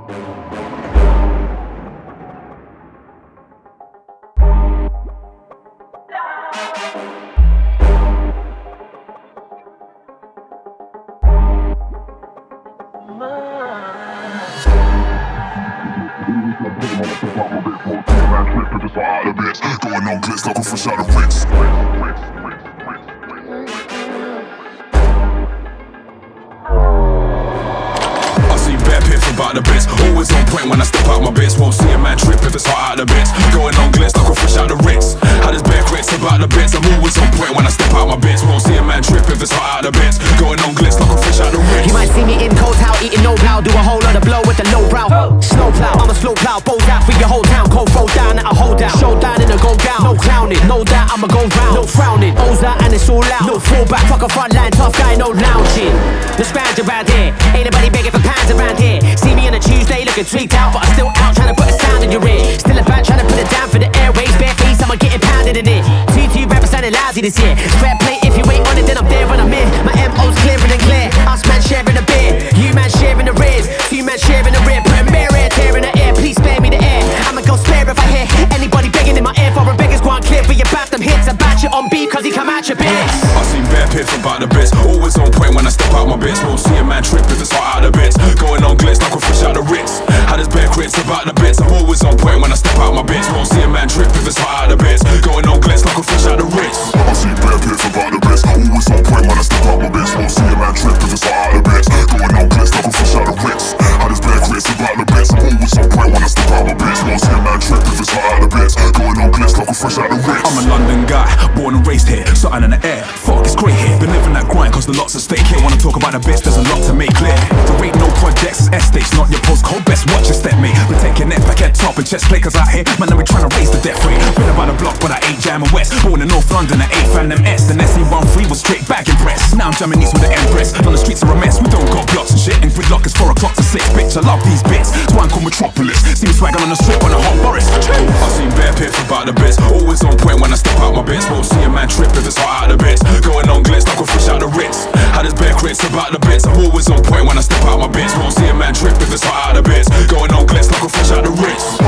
Going on glitz like a fresh out of Ritz. I see bare piff about the bits, always on point when I step out my bits. Won't see a man trip if it's hot out the bits. Going on glitz like a fresh out of Ritz. How there's bare crits about the bits, I'm always on point when I step out my bits. Won't see a man trip if it's hot out the bits. Going on glitz like a fresh out of Ritz. You might see me in cold towel, eating no plow, do a whole lot of blow with a low brow. Slow plow, I'm a slow plow, bows out for your whole town. Cold roll down at a hold down, showdown in a gold gown. No clowning, no doubt I'ma go round. No frowning, O's out and it's all out. No fallback, fuck a front line, tough guy, no lounging. No scrounge around here, ain't nobody begging for pounds around here. See me on a Tuesday looking tweaked out, but I'm still out trying to put a sound in your ear. Still a band trying to put it down for the airways. Bare face, I'ma getting pounded in it. TT rappers sounding lousy this year. Square plate, if you ain't on it, then I'm there when I'm in. My MO's clearer than clear. Us man sharing a beer, you man sharing the rears. Two man sharing the rear, putting bare air, tearing the air. Please spare me the air. I'ma go spare if I hear anybody begging in my ear for a beggar's go on clear for your bath them hits. I bat you on beat cause he come out your bits. I see bare piff about the bits, always on point when I step out my bits. Won't see a man trip if it's hot out the bits. Going on glitz like a fresh out of Ritz. How there's bare crits about the bits, I'm always on point when I step out my bits. Won't see a man trip if it's hot out the bits. Going on glitz like a fresh out of Ritz. I see bare piff about the bits, always on point when I step out my bits. Won't see a man trip if it's hot out the bits. Going on glitz like a fresh out of Ritz. How there's bare crits about the bits, I'm always on point when I step out my bits. Won't see a man trip if it's hot out the bits. Going on glitz like a fresh out of Ritz. I'm a London guy, born and raised here, something in the air. Fuck, it's great here. Been living that grind cause the lots at stake here. Wanna talk about the bits, there's a lot to make clear. There ain't no projects, it's estates, not your postcode. Best watch your step, mate. We're taking it back at top and chest plakers out here. Man, now we trying to raise the death rate. Been about the block, but I ain't jamming west. Born in North London at 8 Phantom S. Then SE13 was straight back in press. Now I'm jamming east with the Empress. On the streets are a mess, we don't got blocks and shit. And gridlock is 4 o'clock to 6, bitch. I love these bits, that's why I'm called Metropolis. See me swagging on the strip on a hot Boris. I see bare piff about the bits, always on point when I step out my bits. Won't see a man trip if it's hot out the bits. Going on glitz like a fresh out of Ritz. How there's bare crits about the bits, I'm always on point when I step out my bits. Won't see a man trip if it's hot out the bits. Going on glitz like a fresh out of Ritz.